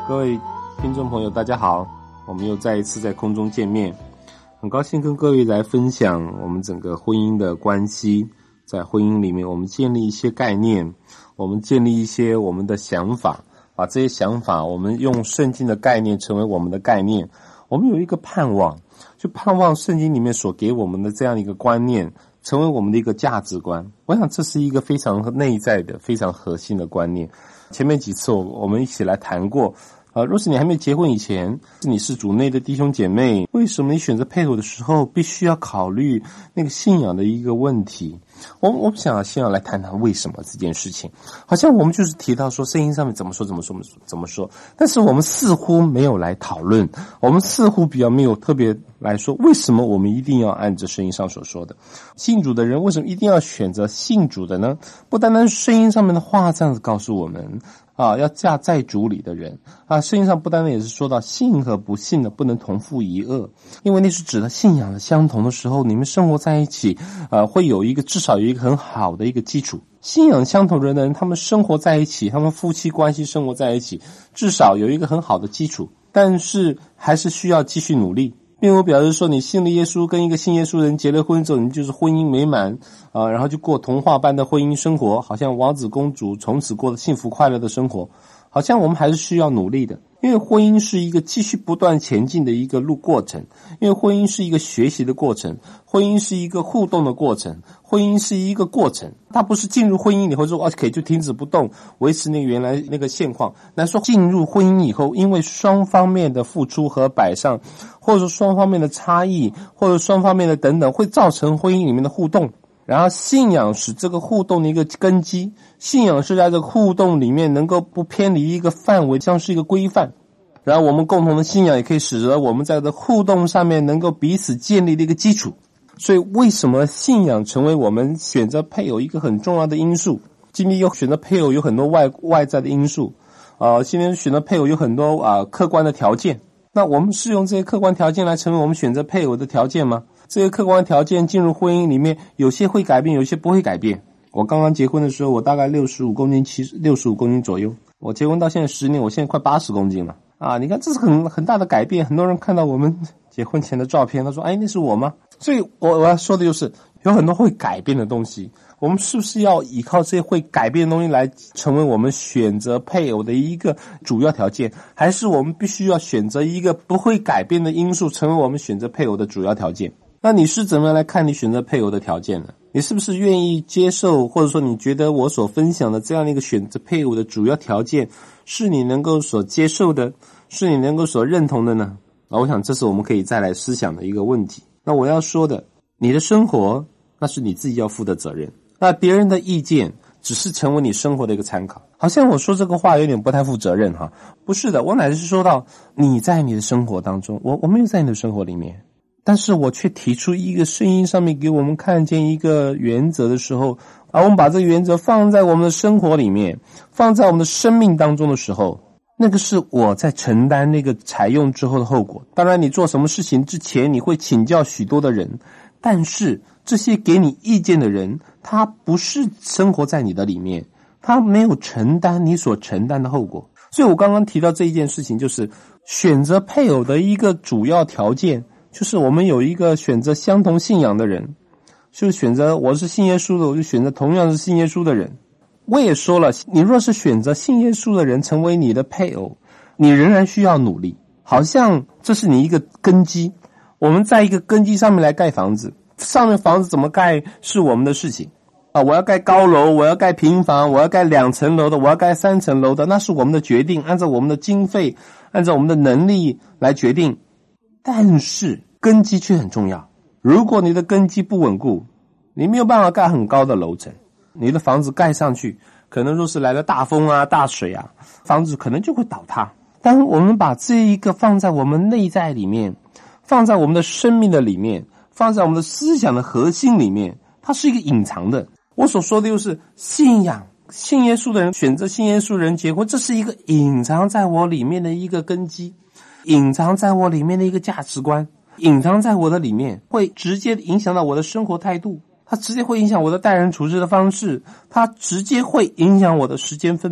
各位听众朋友大家好，我们又再一次在空中见面，很高兴跟各位来分享我们整个婚姻的关系。在婚姻里面我们建立一些概念，我们建立一些我们的想法，把这些想法我们用圣经的概念成为我们的概念。我们有一个盼望，就盼望圣经里面所给我们的这样一个观念成为我们的一个价值观。我想这是一个非常内在的非常核心的观念。前面几次我们一起来谈过，若是你还没结婚以前，你是主内的弟兄姐妹，为什么你选择配偶的时候必须要考虑那个信仰的一个问题？我们想先要来谈谈为什么这件事情。好像我们就是提到说圣经上面怎么说，但是我们似乎没有来讨论，我们似乎比较没有特别来说为什么我们一定要按着圣经上所说的。信主的人为什么一定要选择信主的呢？不单单圣经上面的话这样子告诉我们要嫁在主里的人圣经上不单单也是说到信和不信的不能同父一轭，因为那是指的信仰的相同的时候，你们生活在一起会有一个至少有一个很好的一个基础。信仰相同的人，他们生活在一起，他们夫妻关系生活在一起，至少有一个很好的基础，但是还是需要继续努力。并不表示说你信了耶稣跟一个信耶稣人结了婚之后你就是婚姻美满然后就过童话般的婚姻生活，好像王子公主从此过得幸福快乐的生活。好像我们还是需要努力的，因为婚姻是一个继续不断前进的一个过程，因为婚姻是一个学习的过程，婚姻是一个互动的过程，婚姻是一个过程。它不是进入婚姻以后说可以就停止不动维持那个原来那个现况，来说进入婚姻以后，因为双方面的付出和摆上，或者说双方面的差异，或者双方面的等等，会造成婚姻里面的互动。然后信仰是这个互动的一个根基，信仰是在这个互动里面能够不偏离一个范围，像是一个规范。然后我们共同的信仰也可以使得我们在这互动上面能够彼此建立的一个基础。所以为什么信仰成为我们选择配偶一个很重要的因素？今天选择配偶有很多外在的因素今天选择配偶有很多客观的条件。那我们是用这些客观条件来成为我们选择配偶的条件吗？这些客观条件进入婚姻里面，有些会改变，有些不会改变。我刚刚结婚的时候，我大概65公斤左右。我结婚到现在10年，我现在快80公斤了你看这是很大的改变。很多人看到我们结婚前的照片，他说那是我吗？所以我要说的就是有很多会改变的东西，我们是不是要依靠这些会改变的东西来成为我们选择配偶的一个主要条件，还是我们必须要选择一个不会改变的因素成为我们选择配偶的主要条件？那你是怎么样来看你选择配偶的条件呢？你是不是愿意接受，或者说你觉得我所分享的这样的一个选择配偶的主要条件是你能够所接受的，是你能够所认同的呢？我想这是我们可以再来思想的一个问题。那我要说的，你的生活那是你自己要负的责任，那别人的意见只是成为你生活的一个参考。好像我说这个话有点不太负责任不是的，我乃是说到你在你的生活当中，我没有在你的生活里面，但是我却提出一个声音上面给我们看见一个原则的时候我们把这个原则放在我们的生活里面，放在我们的生命当中的时候，那个是我在承担那个采用之后的后果。当然你做什么事情之前你会请教许多的人，但是这些给你意见的人他不是生活在你的里面，他没有承担你所承担的后果。所以我刚刚提到这一件事情，就是选择配偶的一个主要条件，就是我们有一个选择相同信仰的人，就是选择我是信耶稣的，我就选择同样是信耶稣的人。我也说了，你若是选择信耶稣的人成为你的配偶，你仍然需要努力，好像这是你一个根基。我们在一个根基上面来盖房子，上面房子怎么盖是我们的事情我要盖高楼，我要盖平房，我要盖2层楼的，我要盖3层楼的，那是我们的决定，按照我们的经费，按照我们的能力来决定。但是根基却很重要，如果你的根基不稳固，你没有办法盖很高的楼层，你的房子盖上去，可能若是来了大风大水房子可能就会倒塌。当我们把这一个放在我们内在里面，放在我们的生命的里面，放在我们的思想的核心里面，它是一个隐藏的。我所说的就是信仰，信耶稣的人选择信耶稣的人结婚，这是一个隐藏在我里面的一个根基，隐藏在我里面的一个价值观，隐藏在我的里面，会直接影响到我的生活态度，它直接会影响我的待人处事的方式，它直接会影响我的时间分配。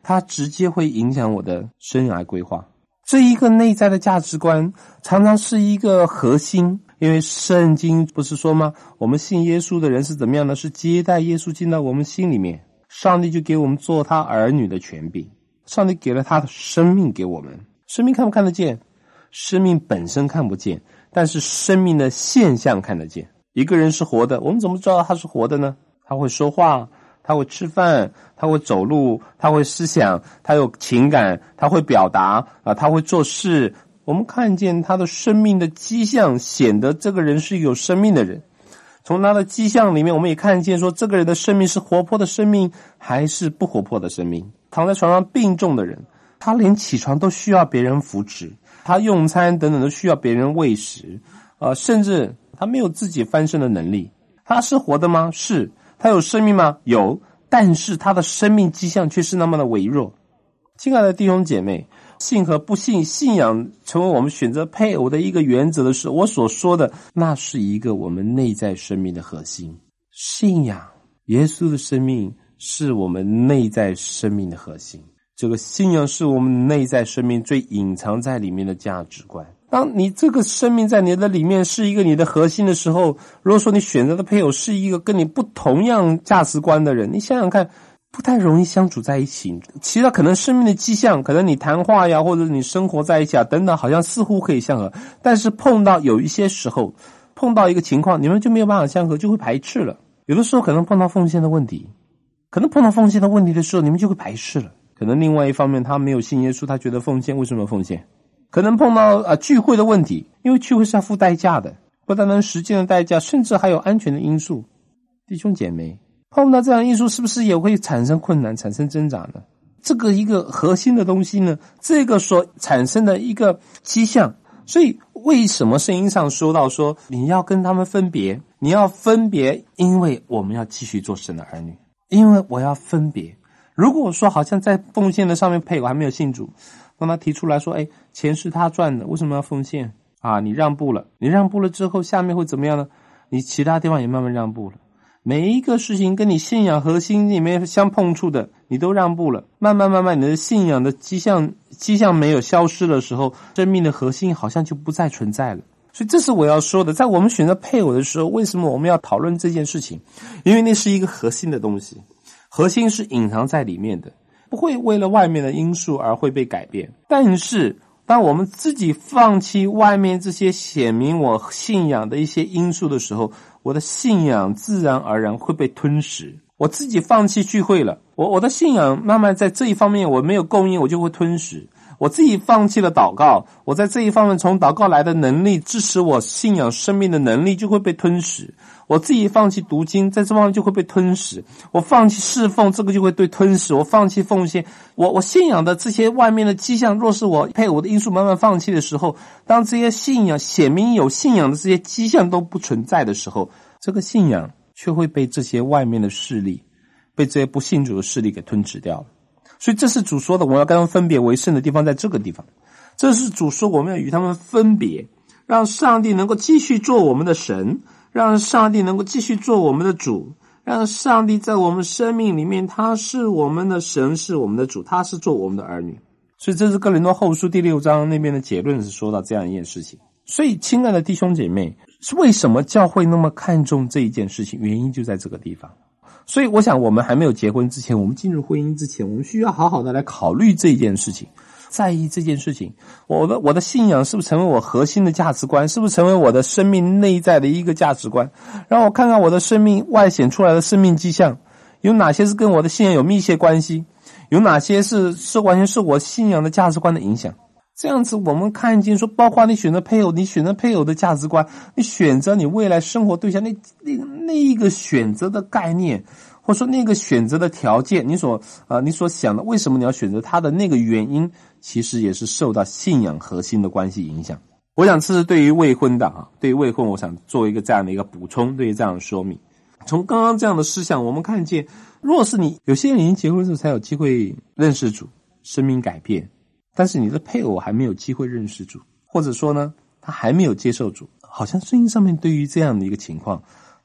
它直接会影响我的生涯规划。这一个内在的价值观常常是一个核心，因为圣经不是说吗？我们信耶稣的人是怎么样呢？是接待耶稣进到我们心里面，上帝就给我们做他儿女的权柄，上帝给了他的生命给我们。生命看不看得见？生命本身看不见，但是生命的现象看得见。一个人是活的，我们怎么知道他是活的呢？他会说话，他会吃饭，他会走路，他会思想，他有情感，他会表达他会做事。我们看见他的生命的迹象，显得这个人是有生命的人。从他的迹象里面，我们也看见说这个人的生命是活泼的生命还是不活泼的生命。躺在床上病重的人，他连起床都需要别人扶持，他用餐等等都需要别人喂食，甚至他没有自己翻身的能力。他是活的吗？是。他有生命吗？有。但是他的生命迹象却是那么的微弱。亲爱的弟兄姐妹，信和不信，信仰成为我们选择配偶的一个原则的时候，我所说的那是一个我们内在生命的核心。信仰耶稣的生命是我们内在生命的核心，这个信仰是我们内在生命最隐藏在里面的价值观。当你这个生命在你的里面是一个你的核心的时候，如果说你选择的配偶是一个跟你不同样价值观的人，你想想看，不太容易相处在一起。其实可能生命的迹象，可能你谈话呀，或者你生活在一起等等，好像似乎可以相合，但是碰到有一些时候，碰到一个情况，你们就没有办法相合，就会排斥了。有的时候可能碰到奉献的问题，的时候，你们就会排斥了。可能另外一方面，他没有信耶稣，他觉得奉献为什么奉献？可能碰到聚会的问题，因为聚会是要付代价的，不单单时间的代价，甚至还有安全的因素。弟兄姐妹，碰到这样的因素，是不是也会产生困难，产生挣扎呢？这个一个核心的东西呢，这个所产生的一个迹象。所以为什么圣经上说到说你要跟他们分别？你要分别，因为我们要继续做神的儿女，因为我要分别。如果说好像在奉献的上面配偶还没有信主，当他提出来说钱是他赚的，为什么要奉献你让步了，你让步了之后下面会怎么样呢？你其他地方也慢慢让步了，每一个事情跟你信仰核心里面相碰触的你都让步了，慢慢你的信仰的迹象没有消失的时候，生命的核心好像就不再存在了。所以这是我要说的，在我们选择配偶的时候，为什么我们要讨论这件事情？因为那是一个核心的东西，核心是隐藏在里面的，不会为了外面的因素而会被改变。但是当我们自己放弃外面这些显明我信仰的一些因素的时候，我的信仰自然而然会被吞噬。我自己放弃聚会了，我的信仰慢慢在这一方面我没有供应，我就会吞噬。我自己放弃了祷告，我在这一方面从祷告来的能力，支持我信仰生命的能力就会被吞噬。我自己放弃读经，在这方面就会被吞噬。我放弃侍奉，这个就会被吞噬。我放弃奉献，我信仰的这些外面的迹象，若是我配偶的因素慢慢放弃的时候，当这些信仰显明有信仰的这些迹象都不存在的时候，这个信仰却会被这些外面的势力，被这些不信主的势力给吞噬掉了。所以这是主说的，我要跟他们分别为圣的地方在这个地方。这是主说我们要与他们分别，让上帝能够继续做我们的神，让上帝能够继续做我们的主，让上帝在我们生命里面，他是我们的神，是我们的主，他是做我们的儿女。所以这是哥林多后书第6章那边的结论，是说到这样一件事情。所以亲爱的弟兄姐妹，是为什么教会那么看重这一件事情？原因就在这个地方。所以我想我们还没有结婚之前，我们进入婚姻之前，我们需要好好的来考虑这一件事情，在意这件事情。我的信仰是不是成为我核心的价值观？是不是成为我的生命内在的一个价值观？让我看看我的生命外显出来的生命迹象，有哪些是跟我的信仰有密切关系，有哪些是完全是我信仰的价值观的影响。这样子我们看见说，包括你选择配偶，你选择配偶的价值观，你选择你未来生活对象，那一个选择的概念，或者说那个选择的条件，你所想的为什么你要选择他的那个原因，其实也是受到信仰核心的关系影响。我想这是对于未婚的对于未婚我想做一个这样的一个补充，对于这样的说明。从刚刚这样的思想我们看见，若是你有些人已经结婚之后才有机会认识主，生命改变，但是你的配偶还没有机会认识主，或者说呢他还没有接受主，好像圣经上面对于这样的一个情况，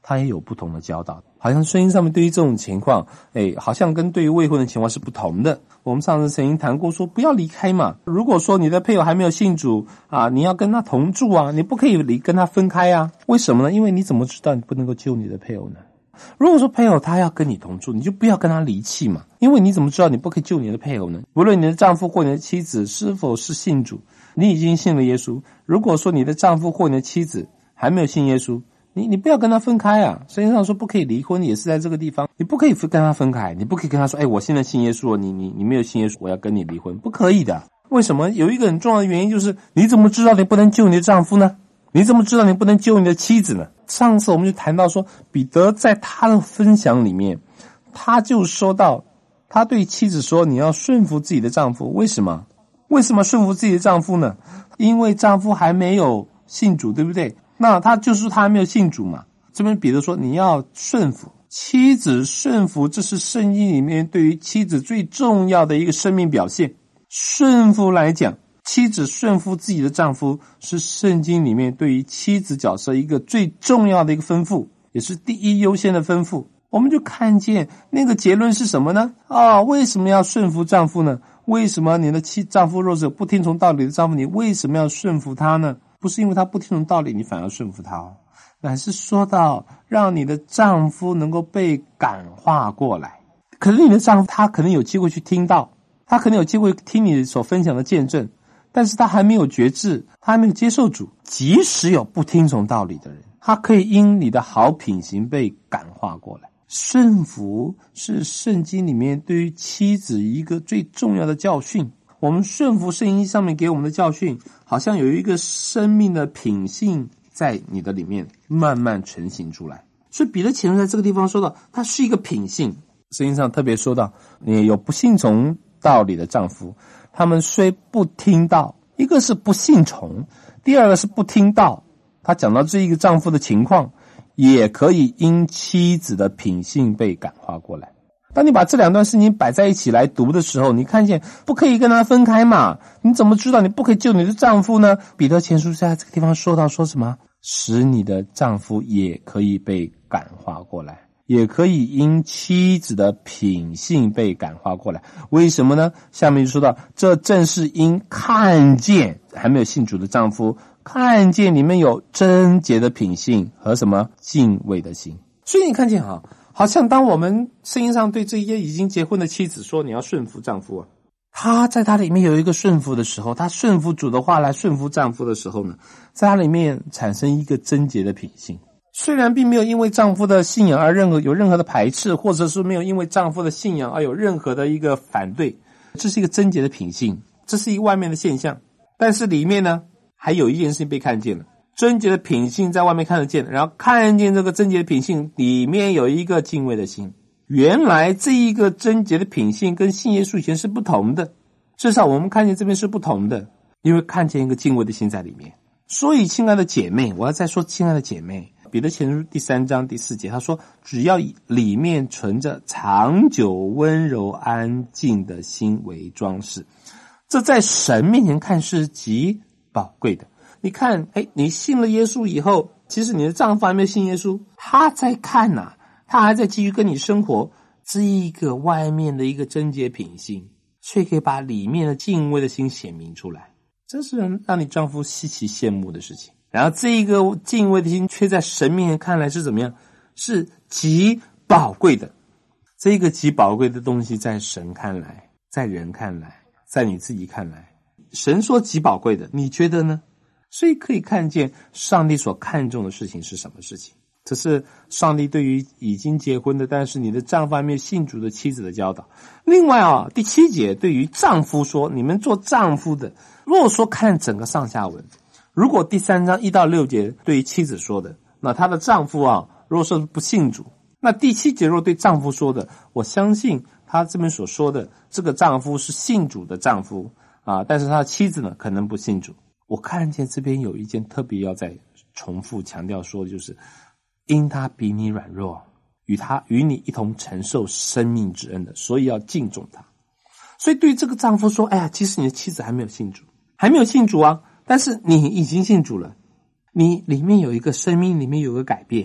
他也有不同的教导。好像圣经上面对于这种情况，好像跟对于未婚的情况是不同的。我们上次曾经谈过说，不要离开嘛。如果说你的配偶还没有信主啊，你要跟他同住啊，你不可以跟他分开啊。为什么呢？因为你怎么知道你不能够救你的配偶呢？如果说配偶他要跟你同住，你就不要跟他离弃嘛。因为你怎么知道你不可以救你的配偶呢？无论你的丈夫或你的妻子是否是信主，你已经信了耶稣。如果说你的丈夫或你的妻子还没有信耶稣，你不要跟他分开啊！圣经上说不可以离婚，也是在这个地方，你不可以跟他分开，你不可以跟他说，我现在信耶稣了，你没有信耶稣，我要跟你离婚，不可以的。为什么？有一个很重要的原因，就是你怎么知道你不能救你的丈夫呢？你怎么知道你不能救你的妻子呢？上次我们就谈到说，彼得在他的分享里面，他就说到，他对妻子说，你要顺服自己的丈夫。为什么？为什么顺服自己的丈夫呢？因为丈夫还没有信主，对不对？那他就是他还没有信主嘛。这边彼得说，你要顺服妻子，顺服，这是圣经里面对于妻子最重要的一个生命表现。顺服来讲，妻子顺服自己的丈夫是圣经里面对于妻子角色一个最重要的一个吩咐，也是第一优先的吩咐。我们就看见那个结论是什么呢？为什么要顺服丈夫呢？为什么你的丈夫若是不听从道理的丈夫，你为什么要顺服他呢？不是因为他不听从道理你反而顺服他乃是说到让你的丈夫能够被感化过来。可是你的丈夫他可能有机会去听到，他可能有机会听你所分享的见证，但是他还没有觉知，他还没有接受主。即使有不听从道理的人，他可以因你的好品行被感化过来。顺服是圣经里面对于妻子一个最重要的教训。我们顺服圣经上面给我们的教训，好像有一个生命的品性在你的里面慢慢成型出来。所以彼得前书在这个地方说到，它是一个品性。圣经上特别说到，你有不信从道理的丈夫，他们虽不听道，一个是不信从，第二个是不听道。他讲到这一个丈夫的情况，也可以因妻子的品性被感化过来。当你把这两段圣经摆在一起来读的时候，你看见不可以跟他分开嘛？你怎么知道你不可以救你的丈夫呢？彼得前书在这个地方说到说什么？使你的丈夫也可以被感化过来，也可以因妻子的品性被感化过来。为什么呢？下面就说到，这正是因看见还没有信主的丈夫，看见你们有贞洁的品性和什么敬畏的心。所以你看见好像当我们圣经上对这些已经结婚的妻子说你要顺服丈夫他在他里面有一个顺服的时候，他顺服主的话来顺服丈夫的时候呢，在他里面产生一个贞洁的品性。虽然并没有因为丈夫的信仰而有任何的排斥，或者是没有因为丈夫的信仰而有任何的一个反对，这是一个贞洁的品性，这是一个外面的现象。但是里面呢，还有一件事情被看见了。贞洁的品性在外面看得见，然后看见这个贞洁的品性里面有一个敬畏的心。原来这一个贞洁的品性跟信耶稣以前是不同的，至少我们看见这边是不同的，因为看见一个敬畏的心在里面。所以亲爱的姐妹，我要再说亲爱的姐妹，彼得前书第3章第4节他说，只要以里面存着长久温柔安静的心为装饰，这在神面前看是极宝贵的。你看你信了耶稣以后，其实你的丈夫还没有信耶稣，他在看他还在继续跟你生活，这一个外面的一个贞洁品性却可以把里面的敬畏的心显明出来，这是让你丈夫稀奇羡慕的事情。然后这一个敬畏的心却在神面前看来是怎么样？是极宝贵的。这一个极宝贵的东西在神看来，在人看来，在你自己看来，神说极宝贵的，你觉得呢？所以可以看见上帝所看重的事情是什么事情。这是上帝对于已经结婚的但是你的丈夫还没有信主的妻子的教导。另外第7节对于丈夫说，你们做丈夫的，如果说看整个上下文，如果第3章1到6节对于妻子说的，那她的丈夫如果说不信主，那第7节如果对丈夫说的，我相信他这边所说的这个丈夫是信主的丈夫但是他的妻子呢可能不信主。我看见这边有一件特别要再重复强调说的，就是因他比你软弱，与你一同承受生命之恩的，所以要敬重他。所以对于这个丈夫说，其实你的妻子还没有信主，但是你已经信主了，你里面有一个生命里面有个改变，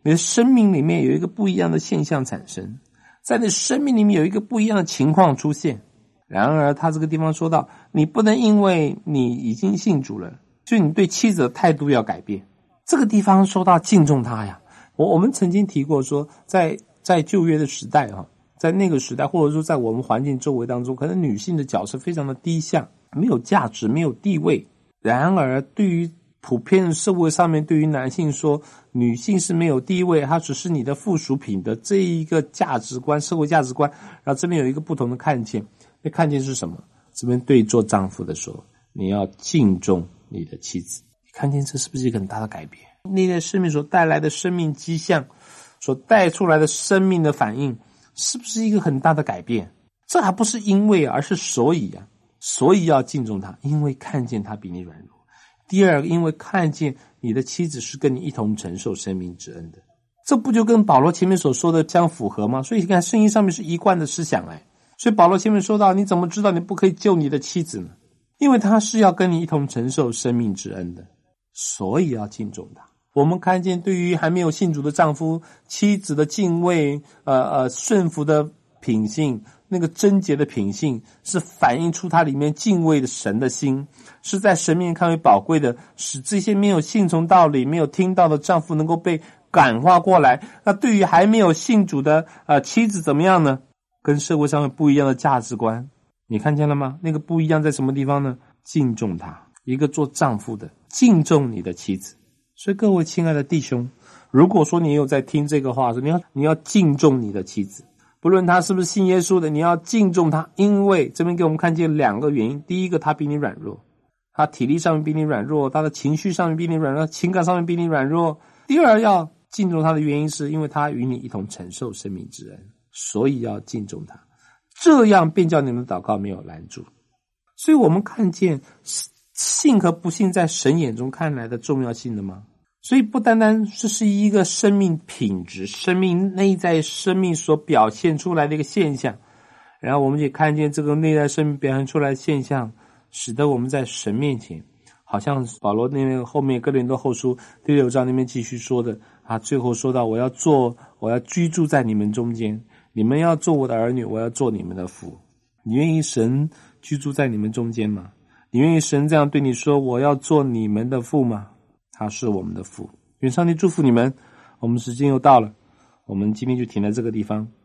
你的生命里面有一个不一样的现象产生，在你生命里面有一个不一样的情况出现。然而他这个地方说到，你不能因为你已经信主了，所以你对妻子的态度要改变。这个地方说到敬重他呀，我们曾经提过说，在旧约的时代在那个时代，或者说在我们环境周围当中，可能女性的角色非常的低下，没有价值，没有地位。然而对于普遍社会上面，对于男性说女性是没有地位，她只是你的附属品的这一个价值观，社会价值观。然后这边有一个不同的看见，那看见是什么？这边对做丈夫的说，你要敬重你的妻子。你看见这是不是一个很大的改变？内在生命所带来的生命迹象，所带出来的生命的反应，是不是一个很大的改变？这还不是因为，而是所以啊，所以要敬重他，因为看见他比你软弱。第二个，因为看见你的妻子是跟你一同承受生命之恩的，这不就跟保罗前面所说的相符合吗？所以你看圣经上面是一贯的思想所以保罗前面说到，你怎么知道你不可以救你的妻子呢？因为他是要跟你一同承受生命之恩的，所以要敬重他。我们看见对于还没有信主的丈夫，妻子的敬畏顺服的品性，那个贞洁的品性，是反映出他里面敬畏的神的心，是在神面前看为宝贵的，使这些没有信从道理、没有听到的丈夫能够被感化过来。那对于还没有信主的妻子怎么样呢？跟社会上不一样的价值观，你看见了吗？那个不一样在什么地方呢？敬重他，一个做丈夫的敬重你的妻子。所以各位亲爱的弟兄，如果说你有在听这个话，你要敬重你的妻子，不论他是不是信耶稣的，你要敬重他。因为这边给我们看见两个原因，第一个，他比你软弱，他体力上面比你软弱，他的情绪上面比你软弱，情感上面比你软弱。第二，要敬重他的原因是因为他与你一同承受生命之恩，所以要敬重他，这样便叫你们的祷告没有拦阻。所以我们看见信和不信在神眼中看来的重要性的吗？所以不单单这是一个生命品质，生命内在生命所表现出来的一个现象，然后我们也看见这个内在生命表现出来的现象，使得我们在神面前，好像保罗那边后面哥林多后书第6章那边继续说的最后说到我要居住在你们中间，你们要做我的儿女，我要做你们的父。你愿意神居住在你们中间吗？你愿意神这样对你说，我要做你们的父吗？他是我们的父。愿上帝祝福你们。我们时间又到了，我们今天就停在这个地方。